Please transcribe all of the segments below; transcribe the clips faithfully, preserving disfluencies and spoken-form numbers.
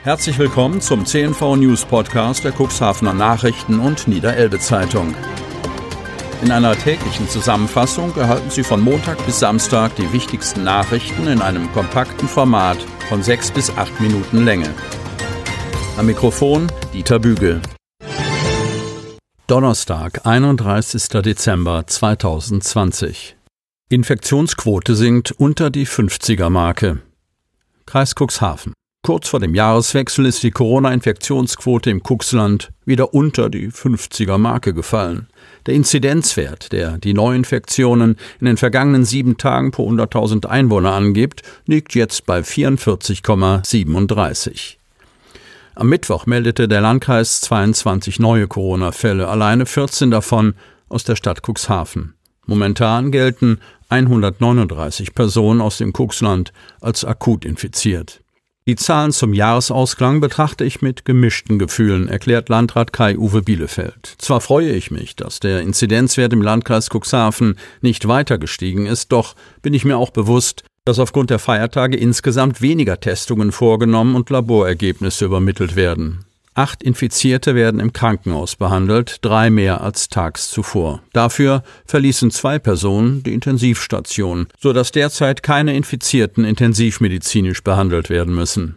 Herzlich willkommen zum C N V News Podcast der Cuxhavener Nachrichten und Niederelbe Zeitung. In einer täglichen Zusammenfassung erhalten Sie von Montag bis Samstag die wichtigsten Nachrichten in einem kompakten Format von sechs bis acht Minuten Länge. Am Mikrofon Dieter Bügel. Donnerstag, einunddreißigster Dezember zweitausendzwanzig. Infektionsquote sinkt unter die fünfziger-Marke. Kreis Cuxhaven. Kurz vor dem Jahreswechsel ist die Corona-Infektionsquote im Cuxland wieder unter die fünfziger-Marke gefallen. Der Inzidenzwert, der die Neuinfektionen in den vergangenen sieben Tagen pro hunderttausend Einwohner angibt, liegt jetzt bei vierundvierzig Komma siebenunddreißig. Am Mittwoch meldete der Landkreis zweiundzwanzig neue Corona-Fälle, alleine vierzehn davon aus der Stadt Cuxhaven. Momentan gelten hundertneununddreißig Personen aus dem Cuxland als akut infiziert. Die Zahlen zum Jahresausklang betrachte ich mit gemischten Gefühlen, erklärt Landrat Kai-Uwe Bielefeld. Zwar freue ich mich, dass der Inzidenzwert im Landkreis Cuxhaven nicht weiter gestiegen ist, doch bin ich mir auch bewusst, dass aufgrund der Feiertage insgesamt weniger Testungen vorgenommen und Laborergebnisse übermittelt werden. Acht Infizierte werden im Krankenhaus behandelt, drei mehr als tags zuvor. Dafür verließen zwei Personen die Intensivstation, sodass derzeit keine Infizierten intensivmedizinisch behandelt werden müssen.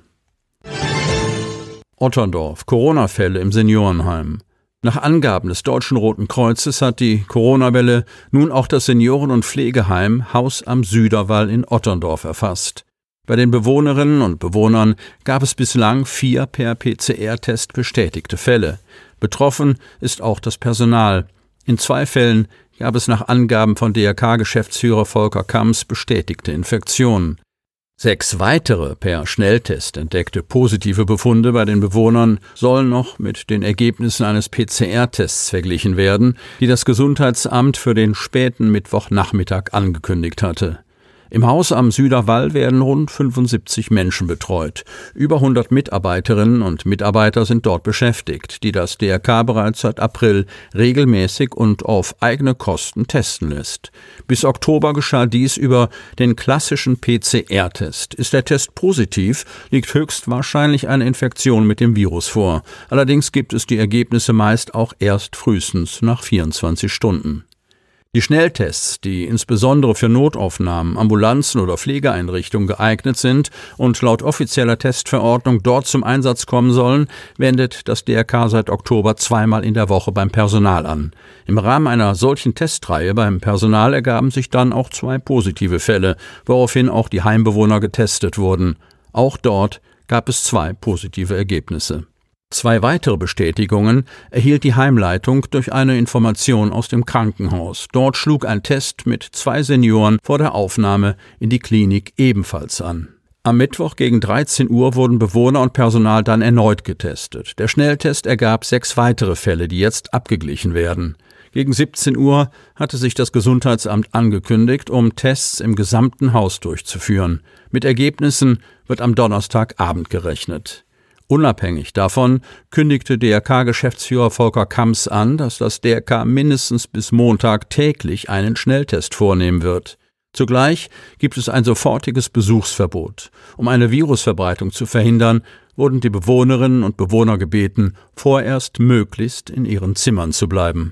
Otterndorf. Corona-Fälle im Seniorenheim. Nach Angaben des Deutschen Roten Kreuzes hat die Corona-Welle nun auch das Senioren- und Pflegeheim Haus am Süderwall in Otterndorf erfasst. Bei den Bewohnerinnen und Bewohnern gab es bislang vier per P C R-Test bestätigte Fälle. Betroffen ist auch das Personal. In zwei Fällen gab es nach Angaben von D R K-Geschäftsführer Volker Kamms bestätigte Infektionen. Sechs weitere per Schnelltest entdeckte positive Befunde bei den Bewohnern sollen noch mit den Ergebnissen eines P C R-Tests verglichen werden, die das Gesundheitsamt für den späten Mittwochnachmittag angekündigt hatte. Im Haus am Süderwall werden rund fünfundsiebzig Menschen betreut. Über hundert Mitarbeiterinnen und Mitarbeiter sind dort beschäftigt, die das D R K bereits seit April regelmäßig und auf eigene Kosten testen lässt. Bis Oktober geschah dies über den klassischen P C R-Test. Ist der Test positiv, liegt höchstwahrscheinlich eine Infektion mit dem Virus vor. Allerdings gibt es die Ergebnisse meist auch erst frühestens nach vierundzwanzig Stunden. Die Schnelltests, die insbesondere für Notaufnahmen, Ambulanzen oder Pflegeeinrichtungen geeignet sind und laut offizieller Testverordnung dort zum Einsatz kommen sollen, wendet das D R K seit Oktober zweimal in der Woche beim Personal an. Im Rahmen einer solchen Testreihe beim Personal ergaben sich dann auch zwei positive Fälle, woraufhin auch die Heimbewohner getestet wurden. Auch dort gab es zwei positive Ergebnisse. Zwei weitere Bestätigungen erhielt die Heimleitung durch eine Information aus dem Krankenhaus. Dort schlug ein Test mit zwei Senioren vor der Aufnahme in die Klinik ebenfalls an. Am Mittwoch gegen dreizehn Uhr wurden Bewohner und Personal dann erneut getestet. Der Schnelltest ergab sechs weitere Fälle, die jetzt abgeglichen werden. Gegen siebzehn Uhr hatte sich das Gesundheitsamt angekündigt, um Tests im gesamten Haus durchzuführen. Mit Ergebnissen wird am Donnerstagabend gerechnet. Unabhängig davon kündigte D R K-Geschäftsführer Volker Kamms an, dass das D R K mindestens bis Montag täglich einen Schnelltest vornehmen wird. Zugleich gibt es ein sofortiges Besuchsverbot. Um eine Virusverbreitung zu verhindern, wurden die Bewohnerinnen und Bewohner gebeten, vorerst möglichst in ihren Zimmern zu bleiben.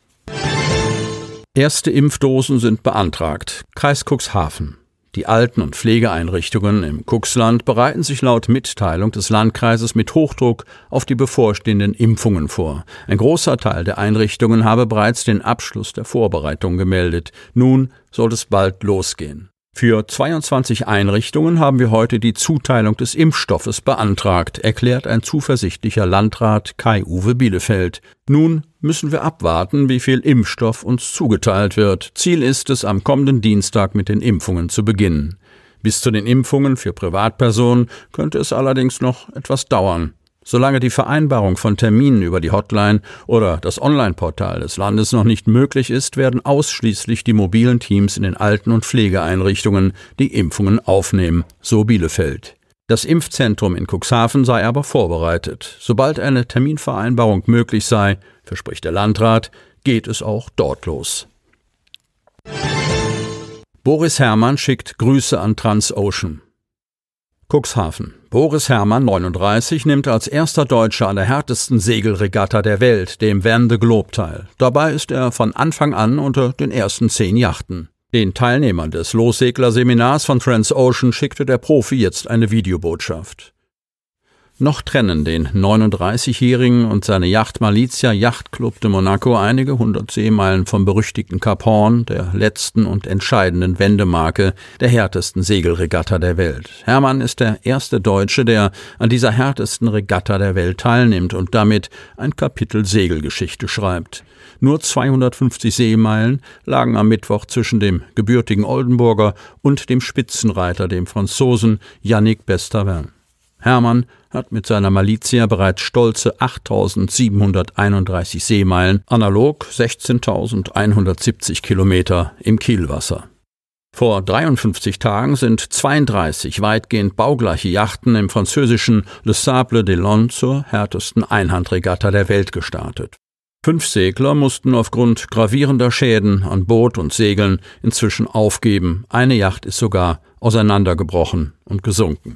Erste Impfdosen sind beantragt. Kreis Cuxhaven. Die Alten- und Pflegeeinrichtungen im Cuxland bereiten sich laut Mitteilung des Landkreises mit Hochdruck auf die bevorstehenden Impfungen vor. Ein großer Teil der Einrichtungen habe bereits den Abschluss der Vorbereitung gemeldet. Nun soll es bald losgehen. Für zweiundzwanzig Einrichtungen haben wir heute die Zuteilung des Impfstoffes beantragt, erklärt ein zuversichtlicher Landrat Kai-Uwe Bielefeld. Nun müssen wir abwarten, wie viel Impfstoff uns zugeteilt wird. Ziel ist es, am kommenden Dienstag mit den Impfungen zu beginnen. Bis zu den Impfungen für Privatpersonen könnte es allerdings noch etwas dauern. Solange die Vereinbarung von Terminen über die Hotline oder das Online-Portal des Landes noch nicht möglich ist, werden ausschließlich die mobilen Teams in den Alten- und Pflegeeinrichtungen die Impfungen aufnehmen, so Bielefeld. Das Impfzentrum in Cuxhaven sei aber vorbereitet. Sobald eine Terminvereinbarung möglich sei, verspricht der Landrat, geht es auch dort los. Boris Herrmann schickt Grüße an Transocean. Cuxhaven. Boris Herrmann, neununddreißig, nimmt als erster Deutscher an der härtesten Segelregatta der Welt, dem Vendée Globe, teil. Dabei ist er von Anfang an unter den ersten zehn Yachten. Den Teilnehmern des Losseglerseminars von Transocean schickte der Profi jetzt eine Videobotschaft. Noch trennen den neununddreißigjährigen und seine Yacht Malizia Yacht Club de Monaco einige hundert Seemeilen vom berüchtigten Cap Horn, der letzten und entscheidenden Wendemarke der härtesten Segelregatta der Welt. Herrmann ist der erste Deutsche, der an dieser härtesten Regatta der Welt teilnimmt und damit ein Kapitel Segelgeschichte schreibt. Nur zweihundertfünfzig Seemeilen lagen am Mittwoch zwischen dem gebürtigen Oldenburger und dem Spitzenreiter, dem Franzosen Yannick Bestaven. Herrmann hat mit seiner Malizia bereits stolze achttausendsiebenhunderteinunddreißig Seemeilen, analog sechzehntausendeinhundertsiebzig Kilometer im Kielwasser. Vor dreiundfünfzig Tagen sind zweiunddreißig weitgehend baugleiche Yachten im französischen Le Sable d'Olonne zur härtesten Einhandregatta der Welt gestartet. Fünf Segler mussten aufgrund gravierender Schäden an Boot und Segeln inzwischen aufgeben. Eine Yacht ist sogar auseinandergebrochen und gesunken.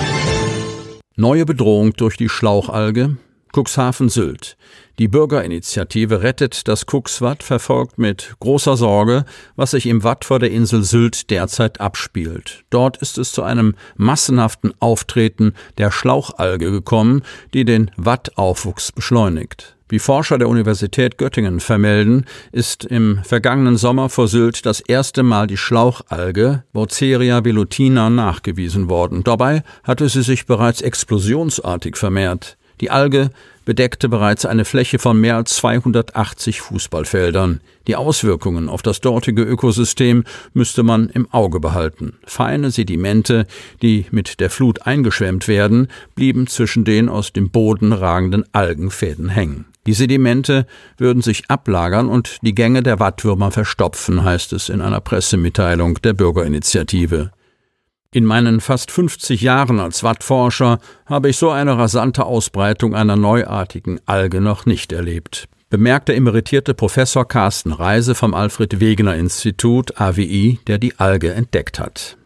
Neue Bedrohung durch die Schlauchalge. Cuxhaven-Sylt. Die Bürgerinitiative Rettet das Cuxwatt verfolgt mit großer Sorge, was sich im Watt vor der Insel Sylt derzeit abspielt. Dort ist es zu einem massenhaften Auftreten der Schlauchalge gekommen, die den Wattaufwuchs beschleunigt. Wie Forscher der Universität Göttingen vermelden, ist im vergangenen Sommer vor Sylt das erste Mal die Schlauchalge Bouzeria velutina nachgewiesen worden. Dabei hatte sie sich bereits explosionsartig vermehrt. Die Alge bedeckte bereits eine Fläche von mehr als zweihundertachtzig Fußballfeldern. Die Auswirkungen auf das dortige Ökosystem müsste man im Auge behalten. Feine Sedimente, die mit der Flut eingeschwemmt werden, blieben zwischen den aus dem Boden ragenden Algenfäden hängen. Die Sedimente würden sich ablagern und die Gänge der Wattwürmer verstopfen, heißt es in einer Pressemitteilung der Bürgerinitiative. In meinen fast fünfzig Jahren als Wattforscher habe ich so eine rasante Ausbreitung einer neuartigen Alge noch nicht erlebt, bemerkt der emeritierte Professor Carsten Reise vom Alfred-Wegener-Institut A W I, der die Alge entdeckt hat.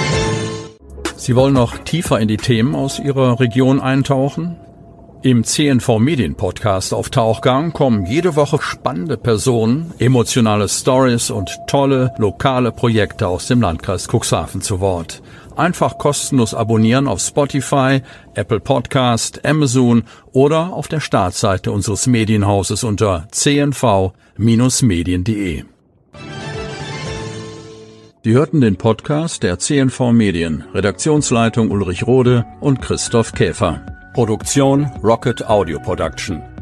Sie wollen noch tiefer in die Themen aus Ihrer Region eintauchen? Im C N V Medien Podcast auf Tauchgang kommen jede Woche spannende Personen, emotionale Stories und tolle lokale Projekte aus dem Landkreis Cuxhaven zu Wort. Einfach kostenlos abonnieren auf Spotify, Apple Podcast, Amazon oder auf der Startseite unseres Medienhauses unter c n v Bindestrich medien punkt de. Sie hörten den Podcast der C N V Medien, Redaktionsleitung Ulrich Rode und Christoph Käfer. Produktion Rocket Audio Production.